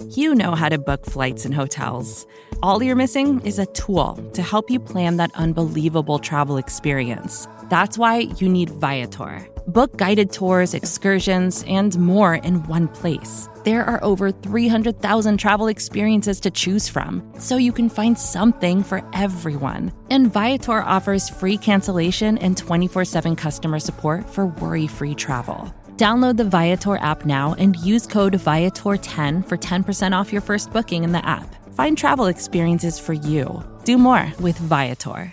You know how to book flights and hotels. All you're missing is a tool to help you plan that unbelievable travel experience. That's why you need Viator. Book guided tours, excursions, and more in one place. There are over 300,000 travel experiences to choose from, so you can find something for everyone. And Viator offers free cancellation and 24/7 customer support for worry-free travel. Download the Viator app now and use code Viator10 for 10% off your first booking in the app. Find travel experiences for you. Do more with Viator.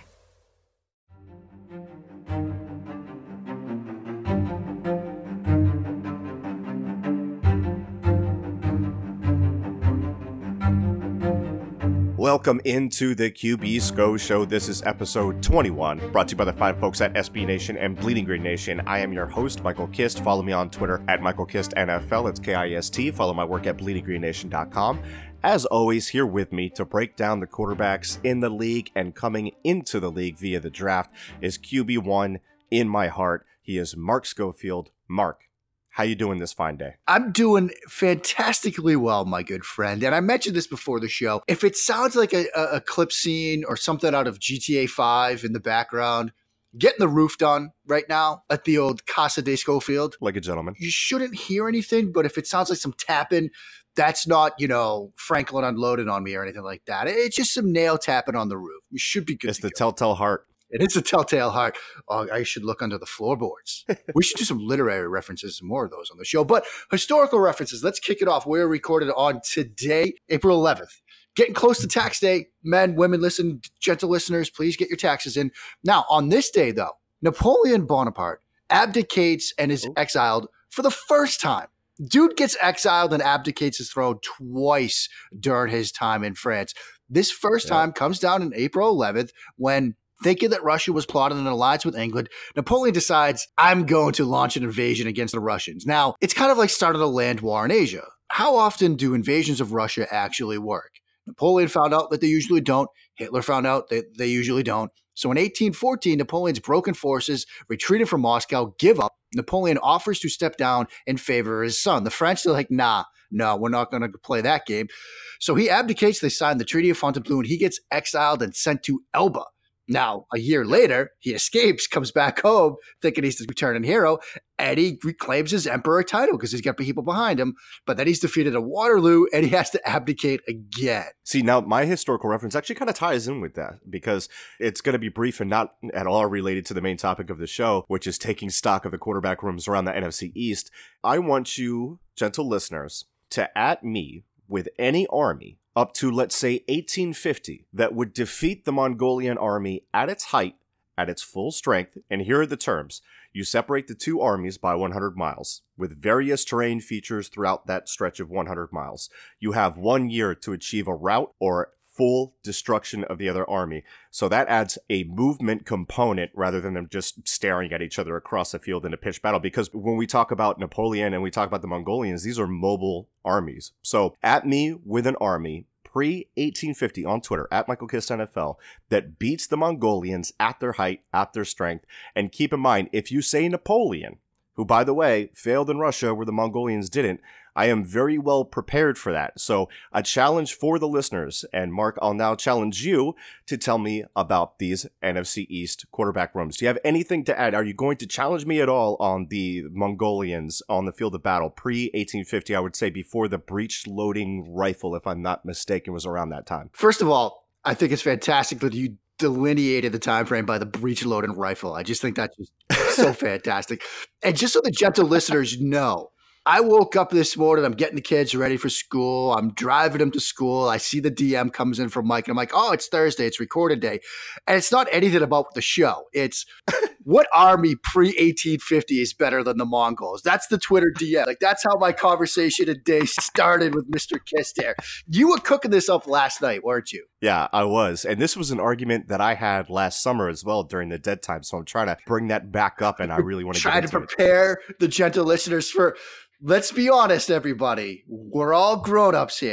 Welcome into the QB SCO Show. This is episode 21, brought to you by the fine folks at SB Nation and Bleeding Green Nation. I am your host, Michael Kist. Follow me on Twitter at MichaelKistNFL. It's KIST. Follow my work at BleedingGreenNation.com. As always, here with me to break down the quarterbacks in the league and coming into the league via the draft is QB1 in my heart. He is Mark Schofield. Mark, how you doing this fine day? I'm doing fantastically well, my good friend. And I mentioned this before the show. If it sounds like a clip scene or something out of GTA 5 in the background, getting the roof done right now at the old Casa de Schofield. Like a gentleman. You shouldn't hear anything, but if it sounds like some tapping, that's not, Franklin unloaded on me or anything like that. It's just some nail tapping on the roof. You should be good. It's the telltale heart. It is a telltale heart. Oh, I should look under the floorboards. We should do some literary references, some more of those on the show. But historical references, let's kick it off. We're recorded on today, April 11th. Getting close to tax day. Men, women, listen, gentle listeners, please get your taxes in. Now, on this day, though, Napoleon Bonaparte abdicates and is exiled for the first time. Dude gets exiled and abdicates his throne twice during his time in France. This first time comes down on April 11th when, thinking that Russia was plotting an alliance with England, Napoleon decides, I'm going to launch an invasion against the Russians. Now, it's kind of like starting a land war in Asia. How often do invasions of Russia actually work? Napoleon found out that they usually don't. Hitler found out that they usually don't. So in 1814, Napoleon's broken forces retreated from Moscow, give up. Napoleon offers to step down in favor of his son. The French are like, no, we're not going to play that game. So he abdicates. They sign the Treaty of Fontainebleau, and he gets exiled and sent to Elba. Now, a year later, he escapes, comes back home, thinking he's the returning hero, and he reclaims his emperor title because he's got people behind him. But then he's defeated at Waterloo, and he has to abdicate again. See, now my historical reference actually kind of ties in with that because it's going to be brief and not at all related to the main topic of the show, which is taking stock of the quarterback rooms around the NFC East. I want you, gentle listeners, to at me with any army up to, let's say, 1850, that would defeat the Mongolian army at its height, at its full strength. And here are the terms. You separate the two armies by 100 miles, with various terrain features throughout that stretch of 100 miles. You have 1 year to achieve a rout or full destruction of the other army. So that adds a movement component rather than them just staring at each other across the field in a pitched battle. Because when we talk about Napoleon and we talk about the Mongolians, these are mobile armies. So at me with an army pre-1850 on Twitter, at MichaelKistNFL, that beats the Mongolians at their height, at their strength. And keep in mind, if you say Napoleon, who, by the way, failed in Russia where the Mongolians didn't, I am very well prepared for that. So a challenge for the listeners. And Mark, I'll now challenge you to tell me about these NFC East quarterback rooms. Do you have anything to add? Are you going to challenge me at all on the Mongolians on the field of battle pre-1850? I would say before the breech-loading rifle, if I'm not mistaken, was around that time. First of all, I think it's fantastic that you delineated the time frame by the breech-loading rifle. I just think that's just so fantastic. And just so the gentle listeners know, I woke up this morning, I'm getting the kids ready for school. I'm driving them to school. I see the DM comes in from Mike, and I'm like, oh, it's Thursday. It's recorded day. And it's not anything about the show. It's what army pre-1850 is better than the Mongols? That's the Twitter DM. Like, that's how my conversation today started with Mr. Kist here. You were cooking this up last night, weren't you? Yeah, I was. And this was an argument that I had last summer as well during the dead time. So I'm trying to bring that back up, and I really want to get into it. Trying to prepare the gentle listeners for... Let's be honest, everybody. We're all grown-ups here.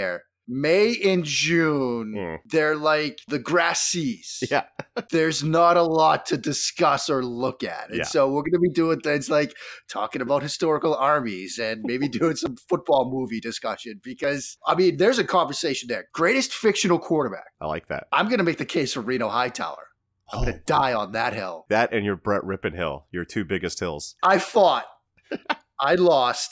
May and June, they're like the grass seas. Yeah. There's not a lot to discuss or look at. And so we're going to be doing things like talking about historical armies and maybe doing some football movie discussion because, I mean, there's a conversation there. Greatest fictional quarterback. I like that. I'm going to make the case for Reno Hightower. I'm going to die on that hill. That and your Brett Rippon hill, your two biggest hills. I fought. I lost.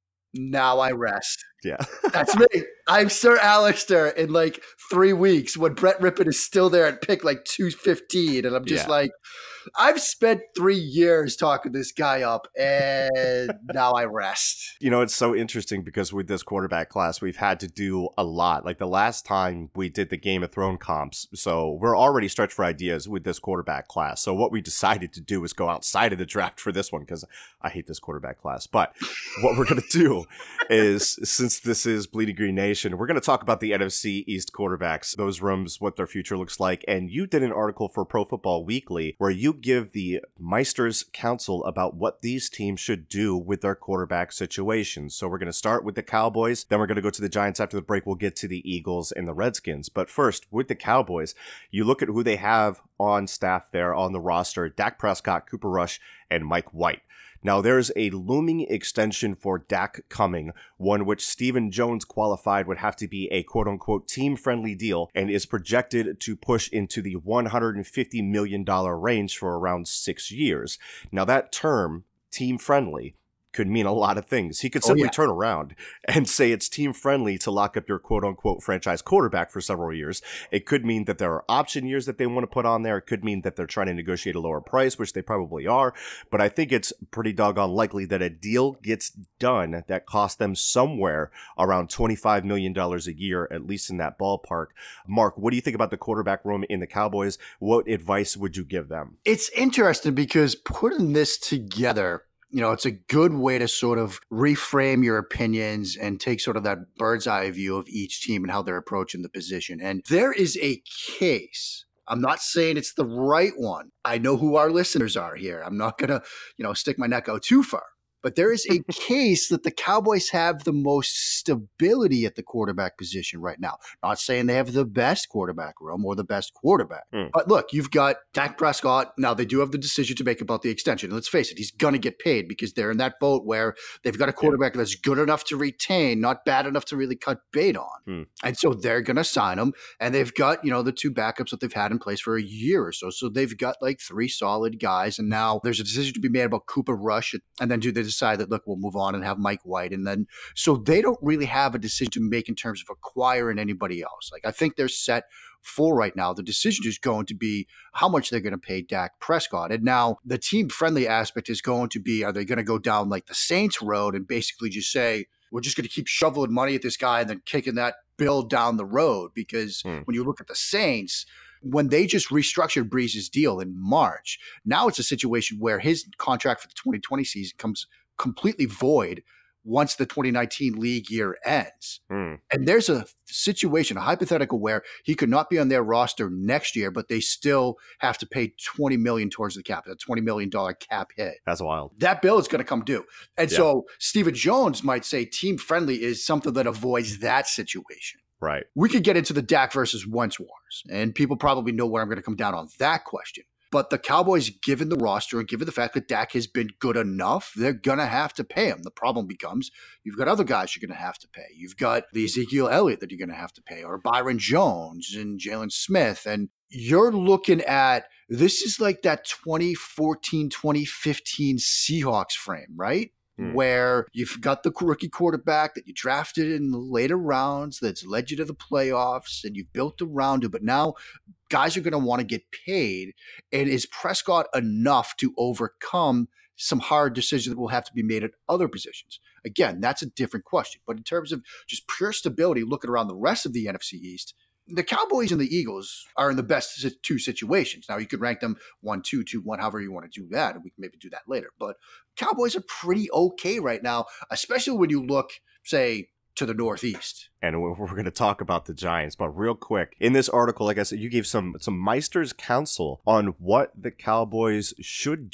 Now I rest. Yeah. That's me. I'm Sir Alistair in like 3 weeks when Brett Rippon is still there at pick like 215. And I'm just like, I've spent 3 years talking this guy up and now I rest. You know, it's so interesting because with this quarterback class, we've had to do a lot. Like the last time we did the Game of Thrones comps. So we're already stretched for ideas with this quarterback class. So what we decided to do is go outside of the draft for this one because I hate this quarterback class. But what we're going to do is, since this is Bleeding Green Nation, we're going to talk about the NFC East quarterbacks, those rooms, what their future looks like. And you did an article for Pro Football Weekly where you give the Meisters counsel about what these teams should do with their quarterback situations. So we're going to start with the Cowboys, then we're going to go to the Giants. After the break, we'll get to the Eagles and the Redskins. But first, with the Cowboys, you look at who they have on staff there on the roster: Dak Prescott, Cooper Rush, and Mike White. Now, there's a looming extension for Dak coming, one which Stephen Jones qualified would have to be a quote-unquote team-friendly deal and is projected to push into the $150 million range for around 6 years. Now, that term, team-friendly, could mean a lot of things. He could simply turn around and say it's team friendly to lock up your quote unquote franchise quarterback for several years. It could mean that there are option years that they want to put on there. It could mean that they're trying to negotiate a lower price, which they probably are. But I think it's pretty doggone likely that a deal gets done that costs them somewhere around $25 million a year, at least in that ballpark. Mark, what do you think about the quarterback room in the Cowboys? What advice would you give them? It's interesting because putting this together, you know, it's a good way to sort of reframe your opinions and take sort of that bird's eye view of each team and how they're approaching the position. And there is a case. I'm not saying it's the right one. I know who our listeners are here. I'm not going to, stick my neck out too far. But there is a case that the Cowboys have the most stability at the quarterback position right now. Not saying they have the best quarterback room or the best quarterback. But look, you've got Dak Prescott. Now, they do have the decision to make about the extension. And let's face it, he's going to get paid because they're in that boat where they've got a quarterback that's good enough to retain, not bad enough to really cut bait on. And so they're going to sign him. And they've got, the two backups that they've had in place for a year or so. So they've got like 3 solid guys. And now there's a decision to be made about Cooper Rush. And then do they decide that, look, we'll move on and have Mike White. And then, so they don't really have a decision to make in terms of acquiring anybody else. Like, I think they're set for right now. The decision is going to be how much they're going to pay Dak Prescott. And now the team friendly aspect is going to be, are they going to go down like the Saints road and basically just say, we're just going to keep shoveling money at this guy and then kicking that bill down the road? Because when you look at the Saints, when they just restructured Breeze's deal in March, now it's a situation where his contract for the 2020 season comes completely void once the 2019 league year ends. And there's a situation, a hypothetical, where he could not be on their roster next year, but they still have to pay $20 million towards the cap, a $20 million cap hit. That's wild. That bill is going to come due. And so Stephen Jones might say team friendly is something that avoids that situation. Right. We could get into the Dak versus Wentz wars, and people probably know where I'm going to come down on that question. But the Cowboys, given the roster and given the fact that Dak has been good enough, they're going to have to pay him. The problem becomes you've got other guys you're going to have to pay. You've got the Ezekiel Elliott that you're going to have to pay, or Byron Jones and Jalen Smith. And you're looking at, this is like that 2014, 2015 Seahawks frame, right? Where you've got the rookie quarterback that you drafted in the later rounds that's led you to the playoffs and you've built around it. But now guys are going to want to get paid. And is Prescott enough to overcome some hard decisions that will have to be made at other positions? Again, that's a different question. But in terms of just pure stability, looking around the rest of the NFC East, the Cowboys and the Eagles are in the best 2 situations. Now, you could rank them 1, 2, 2, 1, however you want to do that, and we can maybe do that later. But Cowboys are pretty okay right now, especially when you look, say, to the Northeast. And we're going to talk about the Giants, but real quick, in this article, like I said, you gave some Meisters counsel on what the Cowboys should do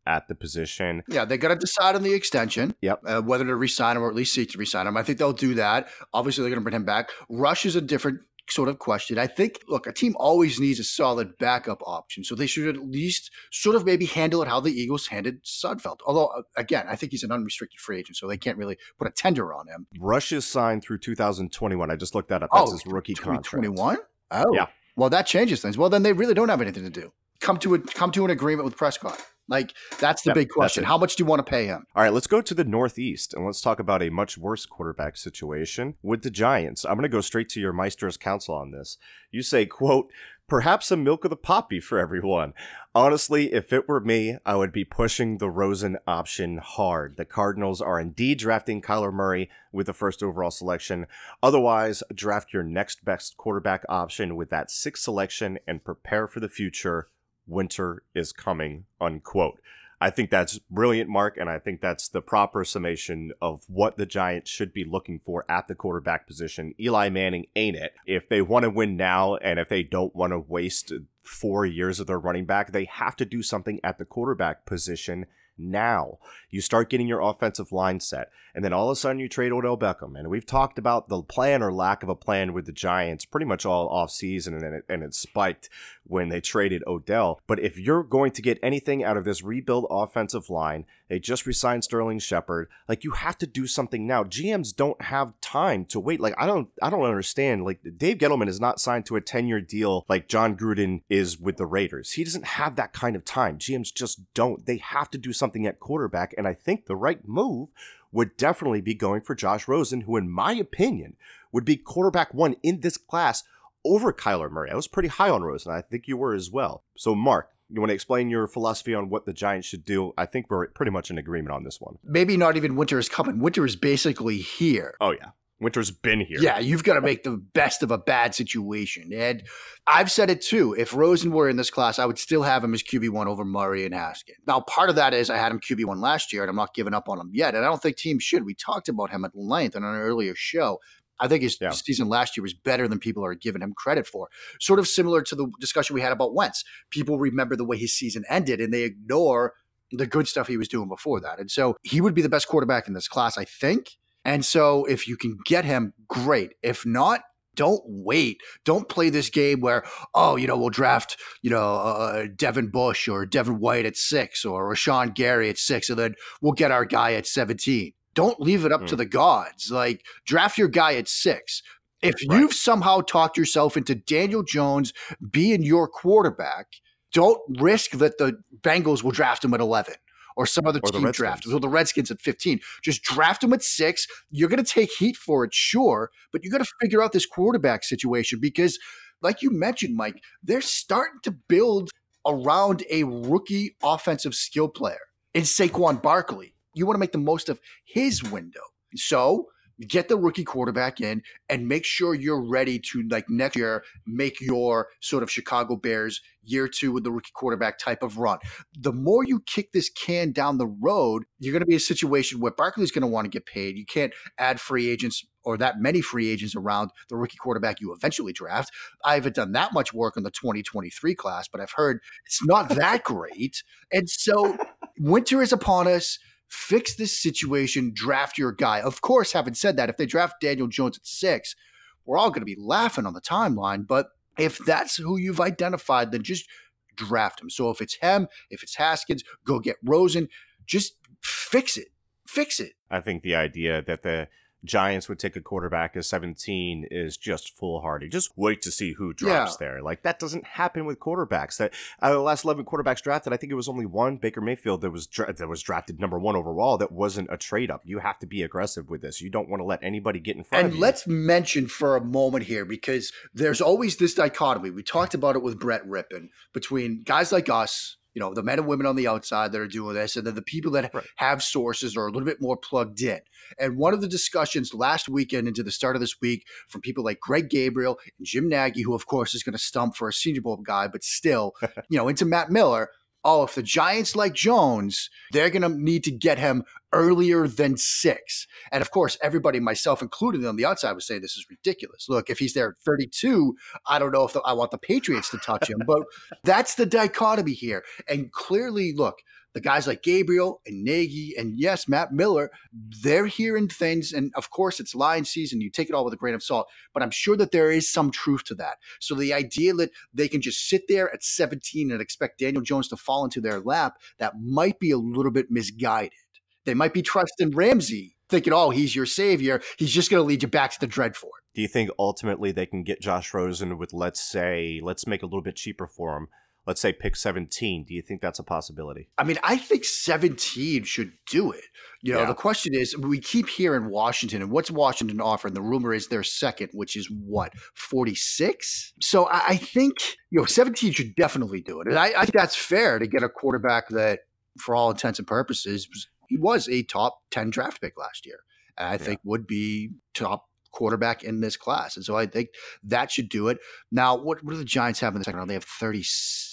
at the position. Yeah, they got to decide on the extension. Yep. Whether to re-sign him or at least seek to re-sign him. I think they'll do that. Obviously, they're going to bring him back. Rush is a different sort of question. I think, look, a team always needs a solid backup option. So they should at least sort of maybe handle it how the Eagles handled Sudfeld. Although, again, I think he's an unrestricted free agent, so they can't really put a tender on him. Rush is signed through 2021. I just looked that up. That's his rookie contract. 2021? Oh. Yeah. Well, that changes things. Well, then they really don't have anything to do. Come to an agreement with Prescott. Like, that's the big question. How much do you want to pay him? All right, let's go to the Northeast, and let's talk about a much worse quarterback situation with the Giants. I'm going to go straight to your Maestro's counsel on this. You say, quote, perhaps a milk of the poppy for everyone. Honestly, if it were me, I would be pushing the Rosen option hard. The Cardinals are indeed drafting Kyler Murray with the first overall selection. Otherwise, draft your next best quarterback option with that 6th selection and prepare for the future. Winter is coming, unquote. I think that's brilliant, Mark, and I think that's the proper summation of what the Giants should be looking for at the quarterback position. Eli Manning ain't it. If they want to win now and if they don't want to waste 4 years of their running back, they have to do something at the quarterback position now. You start getting your offensive line set, and then all of a sudden you trade Odell Beckham. And we've talked about the plan or lack of a plan with the Giants pretty much all offseason, and it spiked when they traded Odell. But if you're going to get anything out of this rebuild offensive line, they just re-signed Sterling Shepard. Like, you have to do something now. GMs don't have time to wait. Like, I don't understand. Like, Dave Gettleman is not signed to a 10-year deal like John Gruden is with the Raiders. He doesn't have that kind of time. GMs just don't. They have to do something at quarterback, and I think the right move would definitely be going for Josh Rosen, who, in my opinion, would be quarterback 1 in this class over Kyler Murray. I was pretty high on Rosen. I think you were as well. So, Mark, you want to explain your philosophy on what the Giants should do? I think we're pretty much in agreement on this one. Maybe not even winter is coming. Winter is basically here. Oh, yeah. Winter's been here. Yeah, you've got to make the best of a bad situation. And I've said it too. If Rosen were in this class, I would still have him as QB1 over Murray and Haskins. Now, part of that is I had him QB1 last year, and I'm not giving up on him yet. And I don't think teams should. We talked about him at length on an earlier show. I think his season last year was better than people are giving him credit for. Sort of similar to the discussion we had about Wentz. People remember the way his season ended, and they ignore the good stuff he was doing before that. And so he would be the best quarterback in this class, I think. And so if you can get him, great. If not, don't wait. Don't play this game where, we'll draft, Devin Bush or Devin White at 6 or Rashawn Gary at 6, and then we'll get our guy at 17. Don't leave it up to the gods. Like, draft your guy at 6. If you've somehow talked yourself into Daniel Jones being your quarterback, don't risk that the Bengals will draft him at 11. Or some other team draft. So the Redskins at 15. Just draft them at 6. You're going to take heat for it, sure, but you got to figure out this quarterback situation because, like you mentioned, Mike, they're starting to build around a rookie offensive skill player in Saquon Barkley. You want to make the most of his window. So get the rookie quarterback in and make sure you're ready to, like, next year make your sort of Chicago Bears year 2 with the rookie quarterback type of run. The more you kick this can down the road, you're going to be in a situation where Barkley's going to want to get paid. You can't add free agents or that many free agents around the rookie quarterback you eventually draft. I haven't done that much work on the 2023 class, but I've heard it's not that great. And so winter is upon us. Fix this situation, draft your guy. Of course, having said that, if they draft Daniel Jones at 6, we're all going to be laughing on the timeline. But if that's who you've identified, then just draft him. So if it's him, if it's Haskins, go get Rosen. Just fix it. Fix it. I think the idea that the Giants would take a quarterback at 17 is just foolhardy. Just wait to see who drops there. Like, that doesn't happen with quarterbacks. That out of the last 11 quarterbacks drafted, I think it was only one, Baker Mayfield, that was drafted number 1 overall. That wasn't a trade up. You have to be aggressive with this. You don't want to let anybody get in front of you. And let's mention for a moment here, because there's always this dichotomy. We talked about it with Brett Rippon between guys like us, the men and women on the outside that are doing this, and then the people that have sources or are a little bit more plugged in. And one of the discussions last weekend into the start of this week from people like Greg Gabriel and Jim Nagy, who of course is going to stump for a Senior Bowl guy, but still, into Matt Miller. Oh, if the Giants like Jones, they're going to need to get him earlier than 6. And of course, everybody, myself included on the outside, was saying this is ridiculous. Look, if he's there at 32, I don't know if I want the Patriots to touch him. But that's the dichotomy here. And clearly, look, the guys like Gabriel and Nagy and yes, Matt Miller, they're hearing things. And of course, it's Lions season. You take it all with a grain of salt, but I'm sure that there is some truth to that. So the idea that they can just sit there at 17 and expect Daniel Jones to fall into their lap, that might be a little bit misguided. They might be trusting Ramsey, thinking, oh, he's your savior. He's just going to lead you back to the Dreadfort. Do you think ultimately they can get Josh Rosen with, let's make it a little bit cheaper for him? Let's say pick 17. Do you think that's a possibility? I mean, I think 17 should do it. The question is, we keep hearing Washington, and what's Washington offering? The rumor is they're second, which is what, 46? So I think, 17 should definitely do it. And I think that's fair to get a quarterback that, for all intents and purposes, he was a top 10 draft pick last year. And I think would be top quarterback in this class. And so I think that should do it. Now, what do the Giants have in the second round? They have 37.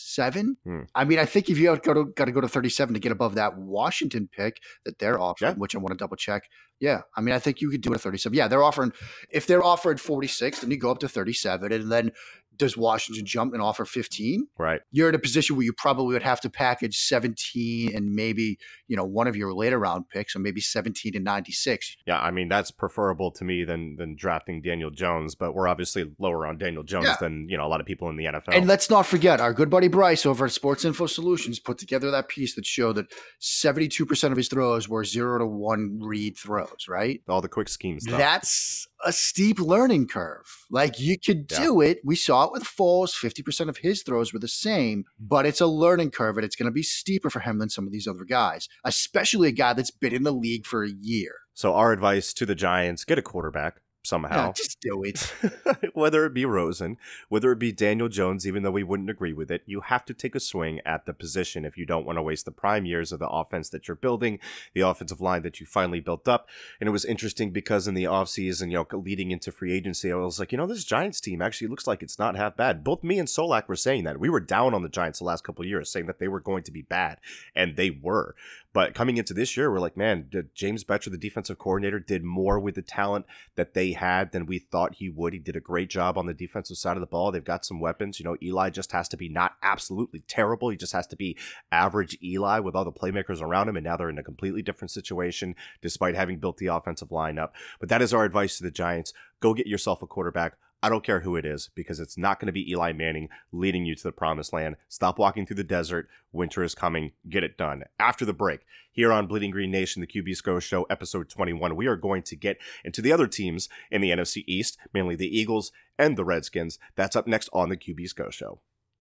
I mean, I think if you got to go to 37 to get above that Washington pick that they're offering, which I want to double check. Yeah. I mean, I think you could do it at 37. Yeah. If they're offering 46, then you go up to 37. And then does Washington jump and offer 15? Right. You're in a position where you probably would have to package 17 and maybe, one of your later round picks, or maybe 17 and 96. Yeah. I mean, that's preferable to me than drafting Daniel Jones, but we're obviously lower on Daniel Jones than, a lot of people in the NFL. And let's not forget, our good buddy Bryce over at Sports Info Solutions put together that piece that showed that 72% of his throws were 0 to 1 read throws, right? All the quick scheme stuff. That's a steep learning curve. Like, you could do it. We saw it with Foles. 50% of his throws were the same, but it's a learning curve, and it's going to be steeper for him than some of these other guys, especially a guy that's been in the league for a year. So our advice to the Giants, get a quarterback. Somehow. Yeah, just do it. Whether it be Rosen, whether it be Daniel Jones, even though we wouldn't agree with it, you have to take a swing at the position if you don't want to waste the prime years of the offense that you're building, the offensive line that you finally built up. And it was interesting because in the offseason, leading into free agency, I was like, this Giants team actually looks like it's not half bad. Both me and Solak were saying that. We were down on the Giants the last couple of years, saying that they were going to be bad, and they were. But coming into this year, we're like, man, James Bettcher, the defensive coordinator, did more with the talent that they had than we thought he would. He did a great job on the defensive side of the ball. They've got some weapons. Eli just has to be not absolutely terrible. He just has to be average Eli with all the playmakers around him. And now they're in a completely different situation despite having built the offensive line up. But that is our advice to the Giants. Go get yourself a quarterback. I don't care who it is, because it's not going to be Eli Manning leading you to the promised land. Stop walking through the desert. Winter is coming. Get it done. After the break, here on Bleeding Green Nation, the QB Sco Show, episode 21, we are going to get into the other teams in the NFC East, mainly the Eagles and the Redskins. That's up next on the QB Sco Show.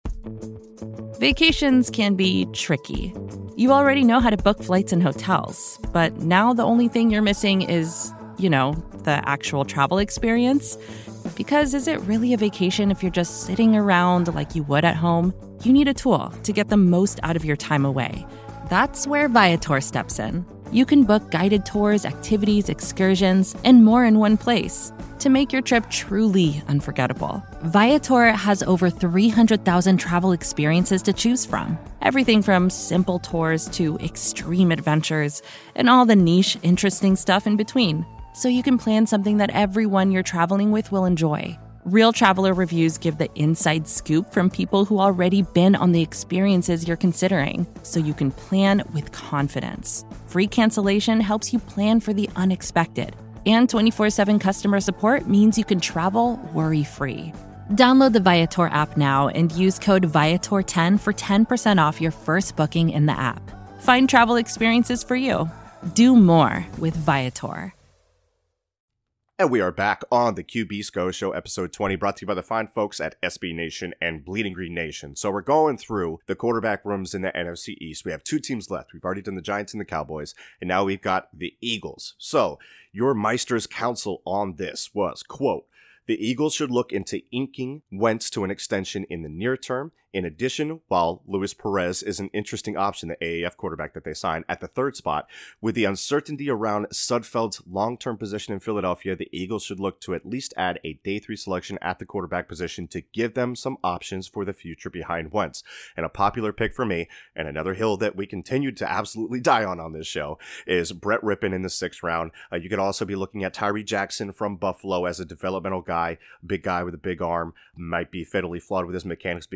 Vacations can be tricky. You already know how to book flights and hotels, but now the only thing you're missing is, the actual travel experience. Because is it really a vacation if you're just sitting around like you would at home? You need a tool to get the most out of your time away. That's where Viator steps in. You can book guided tours, activities, excursions, and more in one place to make your trip truly unforgettable. Viator has over 300,000 travel experiences to choose from. Everything from simple tours to extreme adventures and all the niche, interesting stuff in between. So you can plan something that everyone you're traveling with will enjoy. Real traveler reviews give the inside scoop from people who already been on the experiences you're considering, so you can plan with confidence. Free cancellation helps you plan for the unexpected. And 24/7 customer support means you can travel worry-free. Download the Viator app now and use code Viator10 for 10% off your first booking in the app. Find travel experiences for you. Do more with Viator. And we are back on the QB Sco Show, episode 20, brought to you by the fine folks at SB Nation and Bleeding Green Nation. So we're going through the quarterback rooms in the NFC East. We have two teams left. We've already done the Giants and the Cowboys, and now we've got the Eagles. So your Meister's counsel on this was, quote, the Eagles should look into inking Wentz to an extension in the near term. In addition, while Luis Perez is an interesting option, the AAF quarterback that they signed at the third spot, with the uncertainty around Sudfeld's long-term position in Philadelphia, the Eagles should look to at least add a day 3 selection at the quarterback position to give them some options for the future behind Wentz. And a popular pick for me, and another hill that we continued to absolutely die on this show, is Brett Rippon in the 6th round. You could also be looking at Tyree Jackson from Buffalo as a developmental guy, big guy with a big arm, might be fatally flawed with his mechanics because he's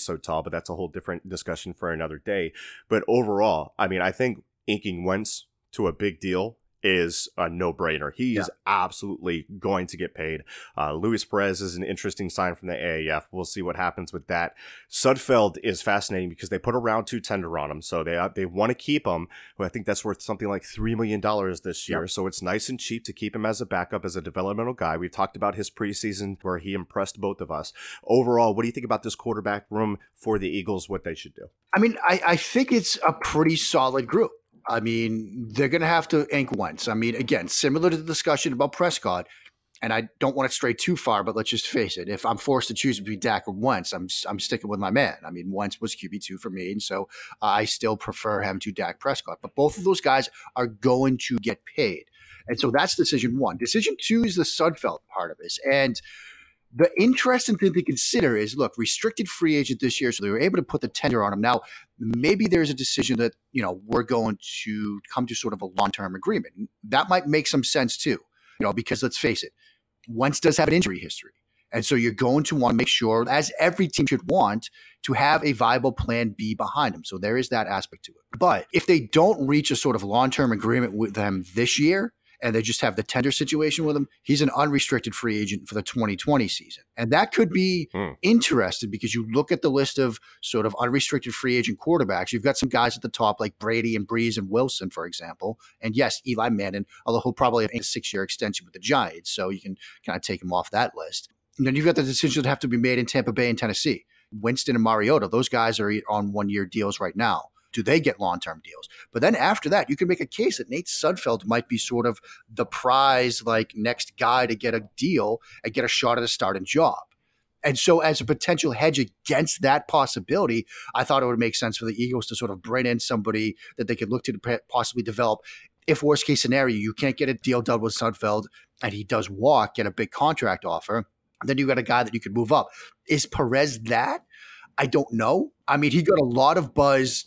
so tall, but that's a whole different discussion for another day. But overall, I mean, I think inking Wentz to a big deal is a no-brainer. He is absolutely going to get paid. Luis Perez is an interesting sign from the AAF. We'll see what happens with that. Sudfeld is fascinating because they put a round 2 tender on him, so they want to keep him. I think that's worth something like $3 million this year, so it's nice and cheap to keep him as a backup, as a developmental guy. We've talked about his preseason where he impressed both of us. Overall, what do you think about this quarterback room for the Eagles, what they should do? I mean, I think it's a pretty solid group. I mean, they're going to have to ink Wentz. I mean, again, similar to the discussion about Prescott, and I don't want to stray too far, but let's just face it. If I'm forced to choose between Dak or Wentz, I'm sticking with my man. I mean, Wentz was QB2 for me, and so I still prefer him to Dak Prescott. But both of those guys are going to get paid. And so that's decision one. Decision two is the Sudfeld part of this. And the interesting thing to consider is, look, restricted free agent this year, so they were able to put the tender on him. Now, maybe there's a decision that, we're going to come to sort of a long-term agreement. That might make some sense too, because let's face it, Wentz does have an injury history. And so you're going to want to make sure, as every team should want, to have a viable plan B behind him. So there is that aspect to it. But if they don't reach a sort of long-term agreement with them this year, and they just have the tender situation with him, he's an unrestricted free agent for the 2020 season. And that could be interesting because you look at the list of sort of unrestricted free agent quarterbacks. You've got some guys at the top like Brady and Breeze and Wilson, for example. And yes, Eli Manning, although he'll probably have a 6-year extension with the Giants, so you can kind of take him off that list. And then you've got the decisions that have to be made in Tampa Bay and Tennessee. Winston and Mariota, those guys are on 1-year deals right now. Do they get long-term deals? But then after that, you can make a case that Nate Sudfeld might be sort of the prize, like next guy to get a deal and get a shot at a starting job. And so as a potential hedge against that possibility, I thought it would make sense for the Eagles to sort of bring in somebody that they could look to possibly develop. If worst case scenario, you can't get a deal done with Sudfeld and he does walk, get a big contract offer, then you got a guy that you could move up. Is Perez that? I don't know. I mean, he got a lot of buzz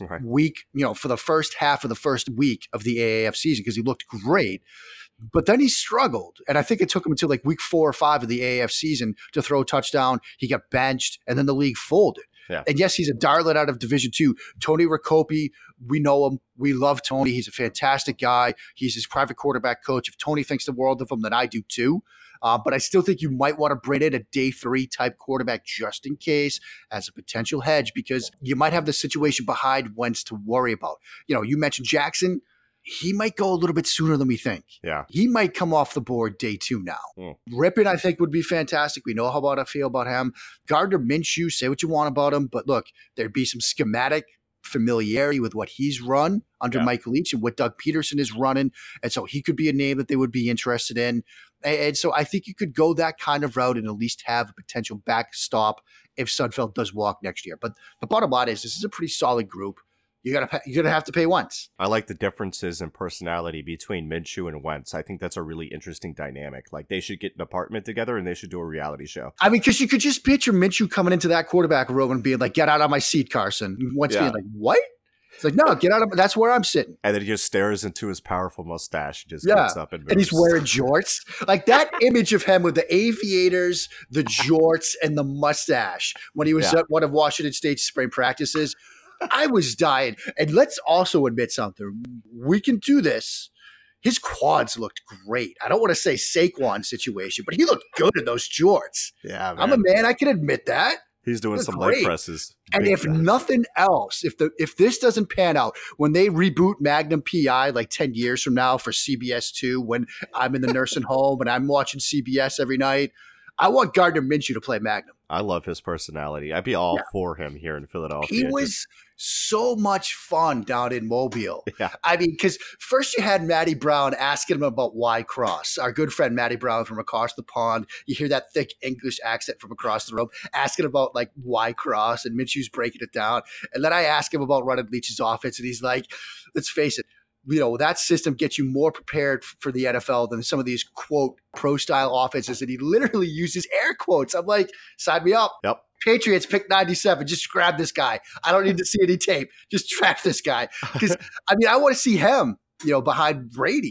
for the first half of the first week of the AAF season because he looked great. But then he struggled. And I think it took him until like week 4 or 5 of the AAF season to throw a touchdown. He got benched and then the league folded. Yeah. And yes, he's a darling out of Division II. Tony Rakopi, we know him. We love Tony. He's a fantastic guy. He's his private quarterback coach. If Tony thinks the world of him, then I do too. But I still think you might want to bring in a day 3 type quarterback just in case as a potential hedge because you might have the situation behind Wentz to worry about. You mentioned Jackson. He might go a little bit sooner than we think. Yeah. He might come off the board day 2 now. Rippon, I think, would be fantastic. We know how I feel about him. Gardner Minshew, say what you want about him. But look, there'd be some schematic familiarity with what he's run under Mike Leach and what Doug Peterson is running. And so he could be a name that they would be interested in. And so I think you could go that kind of route and at least have a potential backstop if Sudfeld does walk next year. But the bottom line is this is a pretty solid group. You're gonna have to pay Wentz. I like the differences in personality between Minshew and Wentz. I think that's a really interesting dynamic. Like they should get an apartment together and they should do a reality show. I mean, because you could just picture Minshew coming into that quarterback room and being like, "Get out of my seat, Carson." Wentz being like, "What?" It's like, no, get out of. That's where I'm sitting. And then he just stares into his powerful mustache, and just gets up and moves. And he's wearing jorts. Like that image of him with the aviators, the jorts, and the mustache when he was at one of Washington State's spring practices. I was dying. And let's also admit something. We can do this. His quads looked great. I don't want to say Saquon situation, but he looked good in those jorts. Yeah, man. I'm a man. I can admit that. He's doing some leg presses. And if nothing else, if this doesn't pan out, when they reboot Magnum PI like 10 years from now for CBS2, when I'm in the nursing home and I'm watching CBS every night, I want Gardner Minshew to play Magnum. I love his personality. I'd be all for him here in Philadelphia. He was so much fun down in Mobile. Yeah. I mean, because first you had Matty Brown asking him about Y Cross. Our good friend Matty Brown from across the pond. You hear that thick English accent from across the room, asking about like Y Cross, and Minshew's breaking it down. And then I ask him about running Leach's offense, and he's like, let's face it, that system gets you more prepared for the NFL than some of these, quote, pro-style offenses. And he literally uses air quotes. I'm like, sign me up. Yep. Patriots pick 97. Just grab this guy. I don't need to see any tape. Just draft this guy. Because, I mean, I want to see him, behind Brady.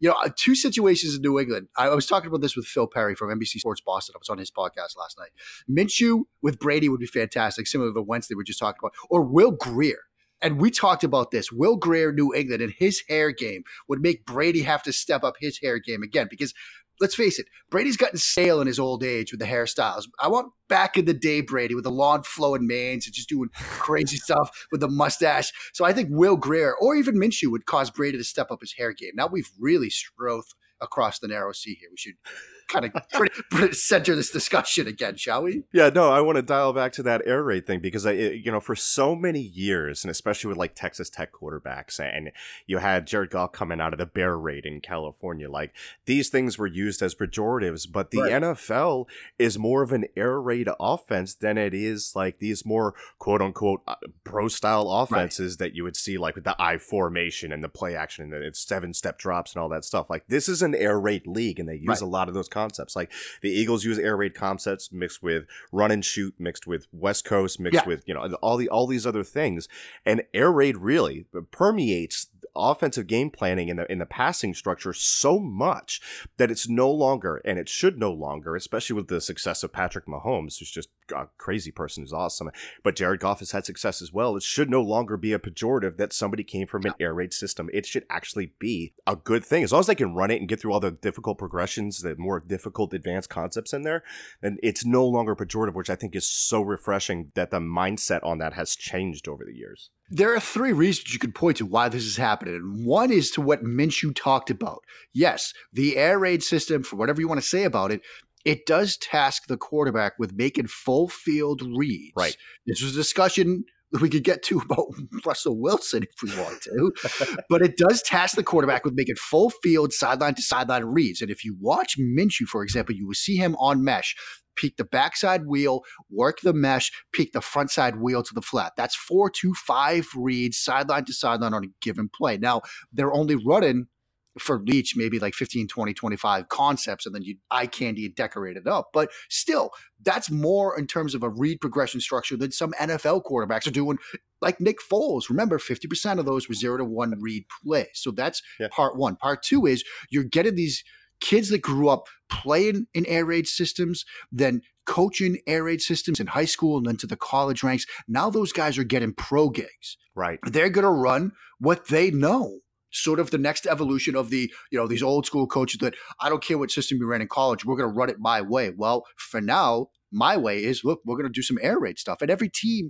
two situations in New England. I was talking about this with Phil Perry from NBC Sports Boston. I was on his podcast last night. Minshew with Brady would be fantastic, similar to the Wentz they were just talking about, or Will Grier. And we talked about this. Will Grier, New England, and his hair game would make Brady have to step up his hair game again because let's face it, Brady's gotten stale in his old age with the hairstyles. I want back in the day Brady with the long flowing manes and just doing crazy stuff with the mustache. So I think Will Grier or even Minshew would cause Brady to step up his hair game. Now we've really strode across the narrow sea here. We should kind of center this discussion again, shall we? Yeah, no, I want to dial back to that air raid thing because for so many years, and especially with like Texas Tech quarterbacks, and you had Jared Goff coming out of the bear raid in California, like these things were used as pejoratives, but the NFL is more of an air raid offense than it is like these more quote unquote pro style offenses that you would see like with the I formation and the play action and the 7-step drops and all that stuff. Like this is an air raid league, and they use a lot of those concepts. Like the Eagles use air raid concepts mixed with run and shoot, mixed with West Coast, mixed with all these other things. And air raid really permeates offensive game planning in the passing structure so much that it's no longer, and it should no longer, especially with the success of Patrick Mahomes, who's just a crazy person who's awesome. But Jared Goff has had success as well. It should no longer be a pejorative that somebody came from an air raid system. It should actually be a good thing. As long as they can run it and get through all the difficult progressions, the more difficult advanced concepts in there, then it's no longer pejorative, which I think is so refreshing that the mindset on that has changed over the years. There are three reasons you could point to why this is happening. And one is to what Minshew talked about. Yes, the air raid system, for whatever you want to say about it, it does task the quarterback with making full field reads. Right. This was a discussion that we could get to about Russell Wilson if we want to. But it does task the quarterback with making full field sideline to sideline reads. And if you watch Minshew, for example, you will see him on mesh. Peek the backside wheel, work the mesh, peek the front side wheel to the flat. That's 4 to 5 reads sideline to sideline on a given play. Now, they're only running for Leach maybe like 15, 20, 25 concepts, and then you eye candy and decorate it up. But still, that's more in terms of a read progression structure than some NFL quarterbacks are doing, like Nick Foles. Remember, 50% of those were 0 to 1 read plays. So that's part one. Part two is you're getting these kids that grew up playing in air raid systems, then coaching air raid systems in high school and then to the college ranks. Now those guys are getting pro gigs. Right. They're going to run what they know. Sort of the next evolution of the, these old school coaches that I don't care what system you ran in college, we're going to run it my way. Well, for now, my way is, look, we're going to do some air raid stuff. And every team,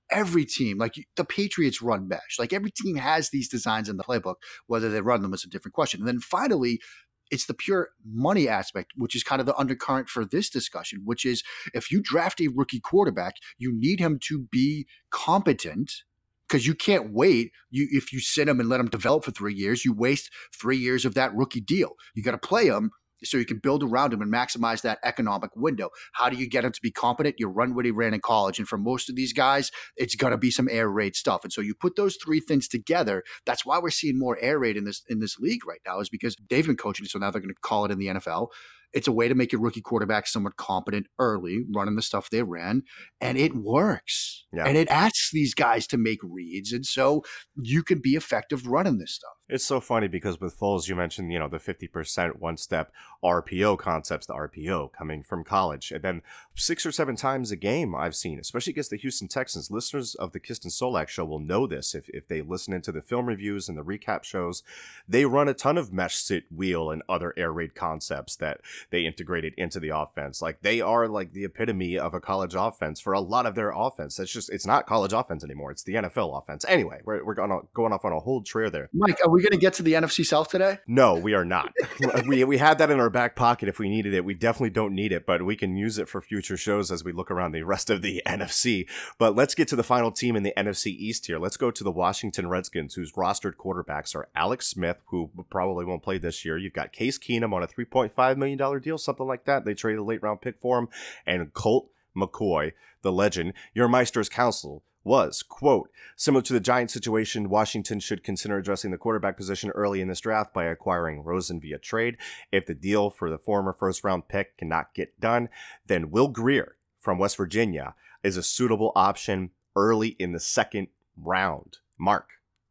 like the Patriots run mesh. Like every team has these designs in the playbook. Whether they run them is a different question. And then finally, it's the pure money aspect, which is kind of the undercurrent for this discussion, which is if you draft a rookie quarterback, you need him to be competent because you can't wait. If you sit him and let him develop for 3 years, you waste 3 years of that rookie deal. You got to play him so you can build around him and maximize that economic window. How do you get him to be competent? You run what he ran in college. And for most of these guys, it's going to be some air raid stuff. And so you put those three things together. That's why we're seeing more air raid in this league right now, is because they've been coaching it. So now they're going to call it in the NFL. It's a way to make your rookie quarterback somewhat competent early, running the stuff they ran, and it works. Yeah. And it asks these guys to make reads, and so you can be effective running this stuff. It's so funny because with Foles, you mentioned, the 50% one-step RPO concepts, the RPO coming from college. And then 6 or 7 times a game I've seen, especially against the Houston Texans. Listeners of the Kist and Solak show will know this if they listen into the film reviews and the recap shows. They run a ton of mesh sit wheel and other air raid concepts that they integrated into the offense. Like they are like the epitome of a college offense for a lot of their offense. It's not college offense anymore. It's the NFL offense. Anyway, we're going off on a whole trail there. Mike, are we going to get to the NFC South today? No, we are not. we had that in our back pocket if we needed it. We definitely don't need it, but we can use it for future shows as we look around the rest of the NFC. But let's get to the final team in the NFC East here. Let's go to the Washington Redskins, whose rostered quarterbacks are Alex Smith, who probably won't play this year. You've got Case Keenum on a $3.5 million deal, something like that. They traded a late round pick for him. And Colt McCoy, the legend, your Meister's counsel, was, quote, similar to the Giants situation, Washington should consider addressing the quarterback position early in this draft by acquiring Rosen via trade. If the deal for the former first-round pick cannot get done, then Will Grier from West Virginia is a suitable option early in the second round. Mark.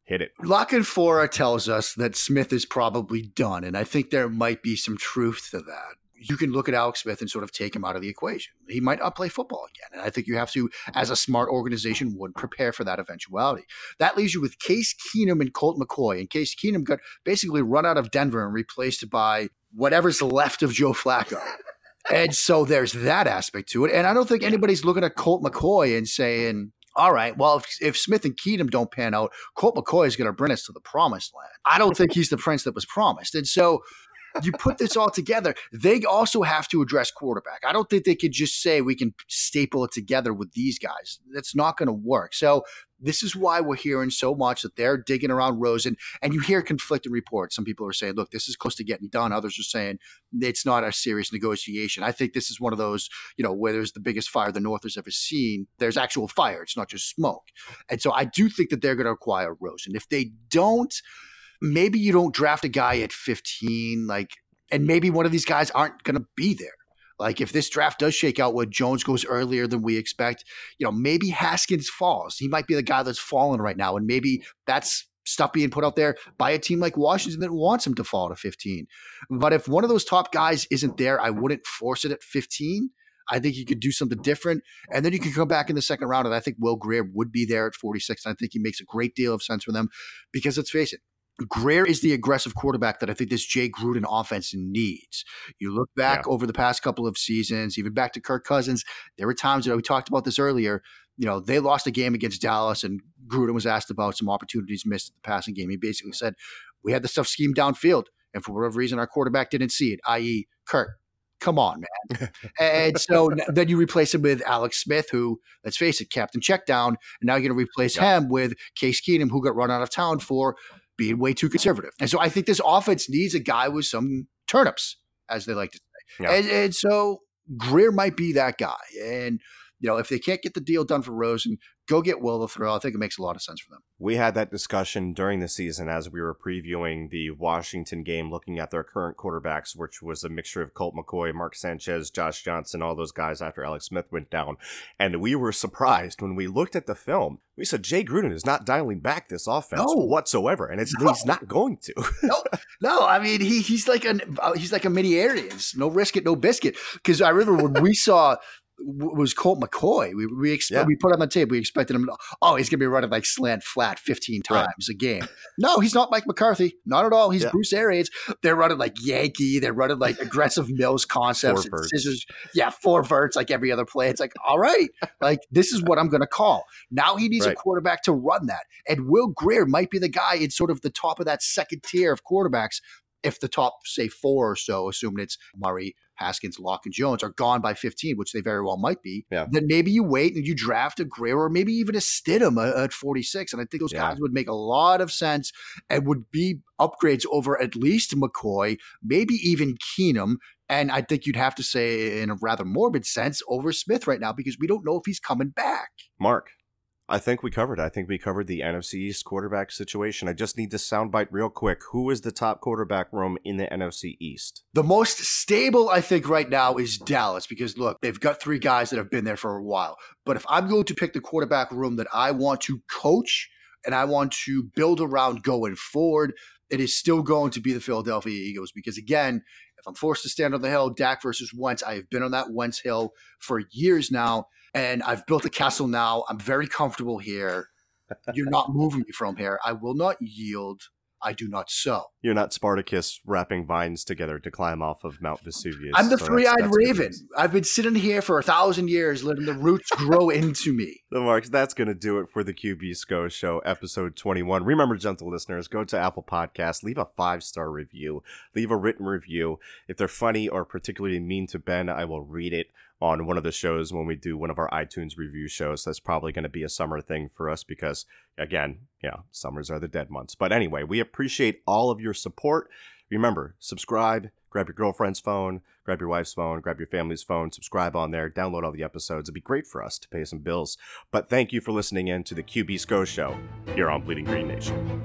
Hit it. La Canfora tells us that Smith is probably done, and I think there might be some truth to that. You can look at Alex Smith and sort of take him out of the equation. He might not play football again, and I think you have to, as a smart organization would, prepare for that eventuality. That leaves you with Case Keenum and Colt McCoy, and Case Keenum got basically run out of Denver and replaced by whatever's left of Joe Flacco. And so there's that aspect to it, and I don't think anybody's looking at Colt McCoy and saying, all right, well, if Smith and Keenum don't pan out, Colt McCoy is going to bring us to the promised land. I don't think he's the prince that was promised. And so you put this all together, they also have to address quarterback. I don't think they could just say we can staple it together with these guys. That's not going to work. So this is why we're hearing so much that they're digging around Rosen, and you hear conflicting reports. Some people are saying, look, this is close to getting done. Others are saying it's not a serious negotiation. I think this is one of those, where there's the biggest fire the North has ever seen. There's actual fire. It's not just smoke. And so I do think that they're going to acquire Rosen. If they don't, maybe you don't draft a guy at 15, and maybe one of these guys aren't going to be there. Like if this draft does shake out where Jones goes earlier than we expect, maybe Haskins falls. He might be the guy that's fallen right now. And maybe that's stuff being put out there by a team like Washington that wants him to fall to 15. But if one of those top guys isn't there, I wouldn't force it at 15. I think you could do something different. And then you can come back in the second round. And I think Will Grier would be there at 46. And I think he makes a great deal of sense for them because let's face it, Grier is the aggressive quarterback that I think this Jay Gruden offense needs. You look back over the past couple of seasons, even back to Kirk Cousins, there were times we talked about this earlier, they lost a game against Dallas and Gruden was asked about some opportunities missed in the passing game. He basically said, we had the stuff schemed downfield and for whatever reason our quarterback didn't see it, i.e. Kirk. Come on, man. And so then you replace him with Alex Smith, who, let's face it, Captain Checkdown, and now you're going to replace him with Case Keenum, who got run out of town for being way too conservative. And so I think this offense needs a guy with some turnips, as they like to say. Yeah. And so Grier might be that guy. And, if they can't get the deal done for Rosen, go get Will Thrill. I think it makes a lot of sense for them. We had that discussion during the season as we were previewing the Washington game, looking at their current quarterbacks, which was a mixture of Colt McCoy, Mark Sanchez, Josh Johnson, all those guys after Alex Smith went down. And we were surprised when we looked at the film. We said Jay Gruden is not dialing back this offense whatsoever, and he's not going to. No. I mean, he's like a mini Arians, no risk it, no biscuit. Because I remember when we saw was Colt McCoy. We put on the tape. We expected him. He's going to be running like slant flat 15 times a game. No, he's not Mike McCarthy. Not at all. He's Bruce Arians. They're running like Yankee. They're running like aggressive Mills concepts. Scissors. Yeah, 4 verts like every other play. It's like, all right, like this is what I'm going to call. Now he needs a quarterback to run that. And Will Grier might be the guy in sort of the top of that second tier of quarterbacks. If the top, say, 4 or so, assuming it's Murray, Haskins, Locke, and Jones, are gone by 15, which they very well might be, then maybe you wait and you draft a Grier or maybe even a Stidham at 46. And I think those guys would make a lot of sense and would be upgrades over at least McCoy, maybe even Keenum. And I think you'd have to say, in a rather morbid sense, over Smith right now because we don't know if he's coming back. Mark. I think we covered it. I think we covered the NFC East quarterback situation. I just need to soundbite real quick. Who is the top quarterback room in the NFC East? The most stable, I think, right now is Dallas because, look, they've got 3 guys that have been there for a while. But if I'm going to pick the quarterback room that I want to coach and I want to build around going forward, it is still going to be the Philadelphia Eagles because, again, if I'm forced to stand on the hill, Dak versus Wentz, I have been on that Wentz hill for years now. And I've built a castle now. I'm very comfortable here. You're not moving me from here. I will not yield. I do not sow. You're not Spartacus wrapping vines together to climb off of Mount Vesuvius. I'm the three-eyed raven. I've been sitting here for 1,000 years, letting the roots grow into me. So, Mark, that's going to do it for the QB SCO Show, episode 21. Remember, gentle listeners, go to Apple Podcasts, leave a 5-star review, leave a written review. If they're funny or particularly mean to Ben, I will read it on one of the shows when we do one of our iTunes review shows. That's probably going to be a summer thing for us because, again, summers are the dead months. But anyway, we appreciate all of your support. Remember, subscribe, grab your girlfriend's phone, grab your wife's phone, grab your family's phone, subscribe on there, download all the episodes. It'd be great for us to pay some bills. But thank you for listening in to the QB SCO Show here on Bleeding Green Nation.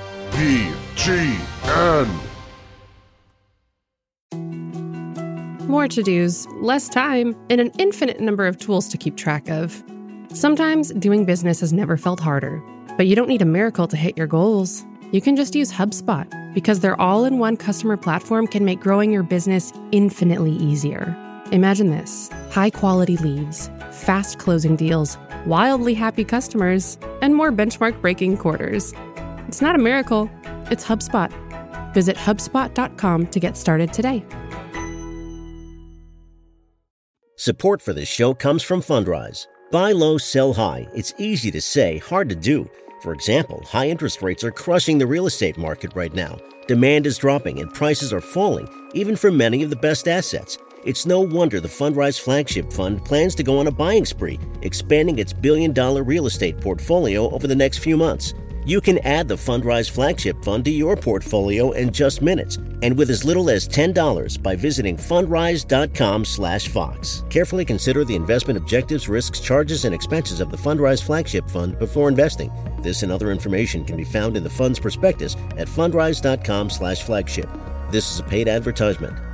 BGN. More to-dos, less time, and an infinite number of tools to keep track of. Sometimes doing business has never felt harder, but you don't need a miracle to hit your goals. You can just use HubSpot, because their all-in-one customer platform can make growing your business infinitely easier. Imagine this: high-quality leads, fast closing deals, wildly happy customers, and more benchmark-breaking quarters. It's not a miracle, it's HubSpot. Visit HubSpot.com to get started today. Support for this show comes from Fundrise. Buy low, sell high. It's easy to say, hard to do. For example, high interest rates are crushing the real estate market right now. Demand is dropping and prices are falling, even for many of the best assets. It's no wonder the Fundrise Flagship Fund plans to go on a buying spree, expanding its billion-dollar real estate portfolio over the next few months. You can add the Fundrise Flagship Fund to your portfolio in just minutes, and with as little as $10 by visiting fundrise.com/Fox. Carefully consider the investment objectives, risks, charges, and expenses of the Fundrise Flagship Fund before investing. This and other information can be found in the fund's prospectus at fundrise.com/flagship. This is a paid advertisement.